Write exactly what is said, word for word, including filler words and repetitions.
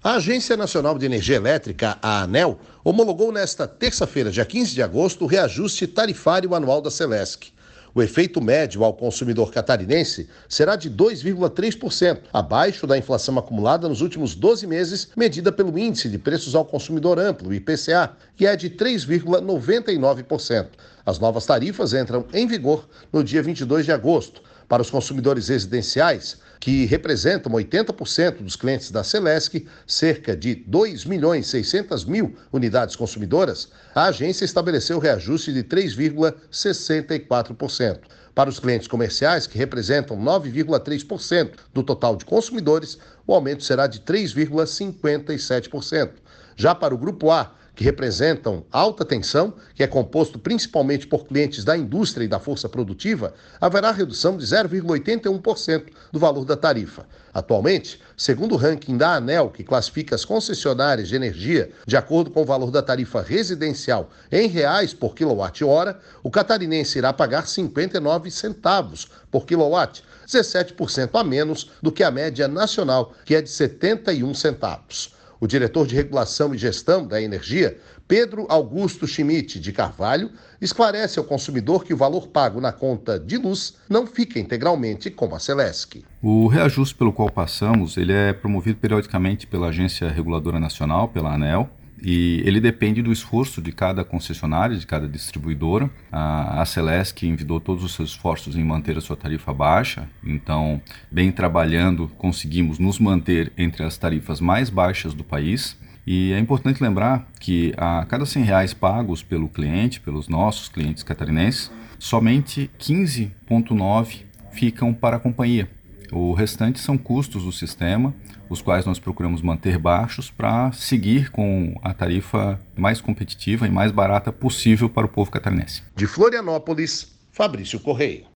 A Agência Nacional de Energia Elétrica, a ANEEL, homologou nesta terça-feira, dia quinze de agosto, o reajuste tarifário anual da Celesc. O efeito médio ao consumidor catarinense será de dois vírgula três por cento, abaixo da inflação acumulada nos últimos doze meses, medida pelo Índice de Preços ao Consumidor Amplo, I P C A, que é de três vírgula noventa e nove por cento. As novas tarifas entram em vigor no dia vinte e dois de agosto. Para os consumidores residenciais, que representam oitenta por cento dos clientes da Celesc, cerca de dois milhões e seiscentas mil unidades consumidoras, a agência estabeleceu reajuste de três vírgula sessenta e quatro por cento. Para os clientes comerciais, que representam nove vírgula três por cento do total de consumidores, o aumento será de três vírgula cinquenta e sete por cento. Já para o Grupo A, que representam alta tensão, que é composto principalmente por clientes da indústria e da força produtiva, haverá redução de zero vírgula oitenta e um por cento do valor da tarifa. Atualmente, segundo o ranking da ANEEL, que classifica as concessionárias de energia de acordo com o valor da tarifa residencial em reais por quilowatt-hora, o catarinense irá pagar cinquenta e nove centavos por quilowatt, dezessete por cento a menos do que a média nacional, que é de setenta e um centavos. O diretor de Regulação e Gestão da Energia, Pedro Augusto Schmidt de Carvalho, esclarece ao consumidor que o valor pago na conta de luz não fica integralmente com a Celesc. O reajuste pelo qual passamos, ele é promovido periodicamente pela Agência Reguladora Nacional, pela ANEEL, e ele depende do esforço de cada concessionária, de cada distribuidora. A, a Celesc envidou todos os seus esforços em manter a sua tarifa baixa, então, bem trabalhando, conseguimos nos manter entre as tarifas mais baixas do país. E é importante lembrar que a cada cem reais pagos pelo cliente, pelos nossos clientes catarinenses, somente quinze vírgula nove ficam para a companhia. O restante são custos do sistema, os quais nós procuramos manter baixos para seguir com a tarifa mais competitiva e mais barata possível para o povo catarinense. De Florianópolis, Fabrício Correia.